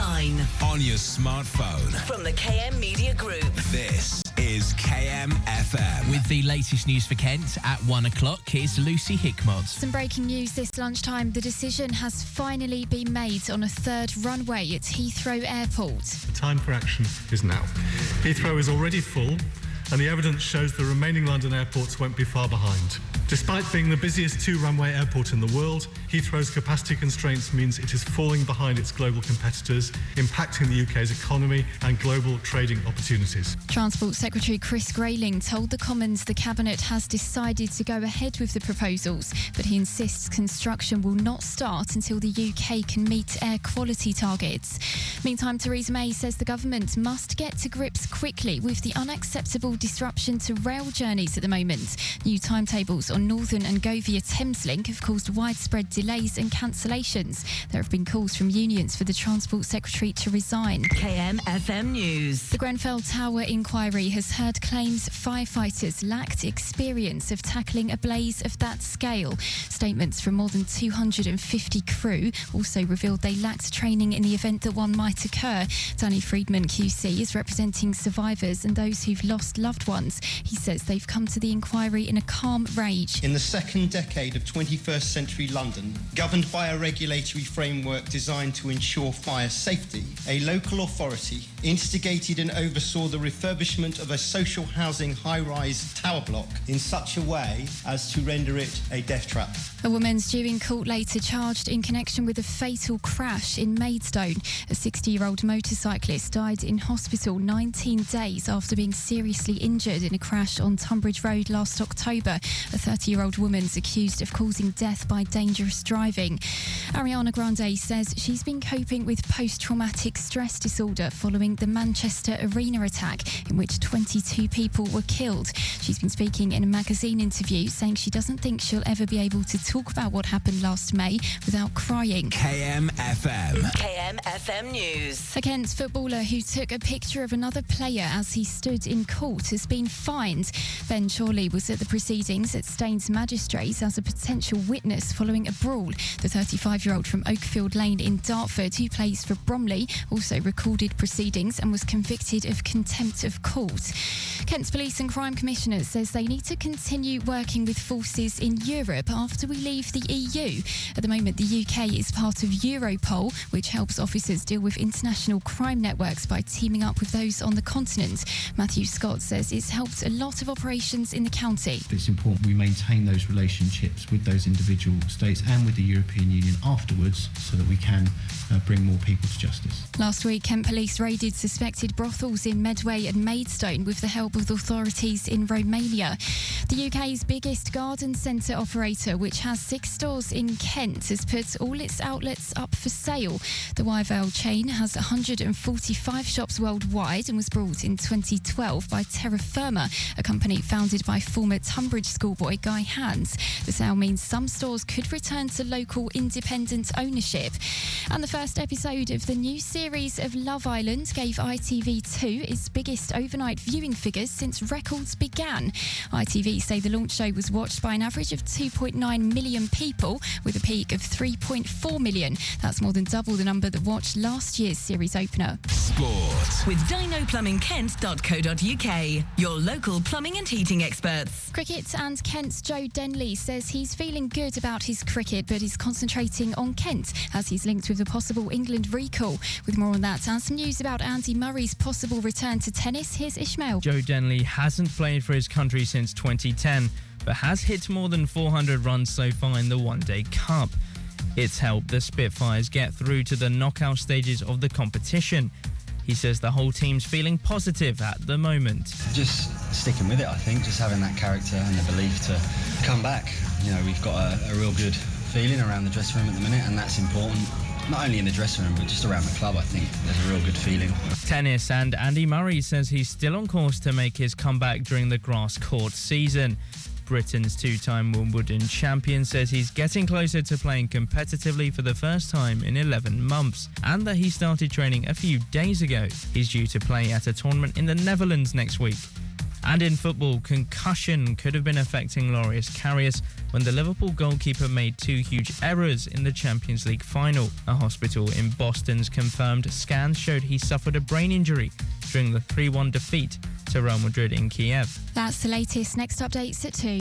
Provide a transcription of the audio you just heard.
online, on your smartphone. from the KM Media Group. This is KM FM. With the latest news for Kent at 1 o'clock, here's Lucy Hickmott. Some breaking news this lunchtime. The decision has finally been made on a third runway at Heathrow Airport. The time for action is now. Heathrow is already full, and the evidence shows the remaining London airports won't be far behind. Despite being the busiest two-runway airport in the world, Heathrow's capacity constraints means it is falling behind its global competitors, impacting the UK's economy and global trading opportunities. Transport Secretary Chris Grayling told the Commons the Cabinet has decided to go ahead with the proposals, but he insists construction will not start until the UK can meet air quality targets. Meantime, Theresa May says the government must get to grips quickly with the unacceptable disruption to rail journeys at the moment. New timetables on Northern and Govia Thameslink have caused widespread delays and cancellations. There have been calls from unions for the Transport Secretary to resign. KM FM News. The Grenfell Tower inquiry has heard claims firefighters lacked experience of tackling a blaze of that scale. Statements from more than 250 crew also revealed they lacked training in the event that one might occur. Danny Friedman QC is representing survivors and those who've lost loved ones. He says they've come to the inquiry in a calm rage. In the second decade of 21st century London, governed by a regulatory framework designed to ensure fire safety, a local authority instigated and oversaw the refurbishment of a social housing high-rise tower block in such a way as to render it a death trap. A woman's due in court later charged in connection with a fatal crash in Maidstone. A 60-year-old motorcyclist died in hospital 19 days after being seriously injured in a crash on Tunbridge Road last October. A 30-year-old woman's accused of causing death by dangerous driving. Ariana Grande says she's been coping with post-traumatic stress disorder following the Manchester Arena attack, in which 22 people were killed. She's been speaking in a magazine interview, saying she doesn't think she'll ever be able to talk about what happened last May without crying. KM FM. KM FM News. A Kent footballer who took a picture of another player as he stood in court has been fined. Ben Chorley was at the proceedings at Staines Magistrates as a potential witness following a brawl. The 35-year-old from Oakfield Lane in Dartford, who plays for Bromley, also recorded proceedings and was convicted of contempt of court. Kent's Police and Crime Commissioner says they need to continue working with forces in Europe after we leave the EU. At the moment, the UK is part of Europol, which helps officers deal with international crime networks by teaming up with those on the continent. Matthew Scott says it's helped a lot of operations in the county. It's important we maintain those relationships with those individual states and with the European Union afterwards so that we can bring more people to justice. Last week, Kent Police raided suspected brothels in Medway and Maidstone with the help of authorities in Romania. The UK's biggest garden centre operator, which has 6 stores in Kent, has put all its outlets up for sale. The Wyvale chain has 145 shops worldwide and was brought in 2012 by Terra Firma, a company founded by former Tunbridge schoolboy Guy Hands. The sale means some stores could return to local independent ownership. And the first episode of the new series of Love Island gave ITV2 its biggest overnight viewing figures since records began. ITV say the launch show was watched by an average of 2.9 million people, with a peak of 3.4 million. That's more than double the number that watched last year's series opener. Sport. With dinoplumbingkent.co.uk, your local plumbing and heating experts. Cricket, and Kent's Joe Denley says he's feeling good about his cricket, but is concentrating on Kent as he's linked with a possible England recall. With more on that and some news about Andy Murray's possible return to tennis, here's Ishmael. Joe Denley hasn't played for his country since 2010, but has hit more than 400 runs so far in the One Day Cup. It's helped the Spitfires get through to the knockout stages of the competition. He says the whole team's feeling positive at the moment. Just sticking with it, I think, just having that character and the belief to come back. You know, we've got a real good feeling around the dressing room at the minute, and that's important. Not only in the dressing room, but just around the club, I think there's a real good feeling. Tennis, and Andy Murray says he's still on course to make his comeback during the grass court season. Britain's two-time Wimbledon champion says he's getting closer to playing competitively for the first time in 11 months, and that he started training a few days ago. He's due to play at a tournament in the Netherlands next week. And in football, concussion could have been affecting Loris Karius when the Liverpool goalkeeper made 2 huge errors in the Champions League final. A hospital in Boston's confirmed scans showed he suffered a brain injury during the 3-1 defeat to Real Madrid in Kiev. That's the latest. Next updates at 2.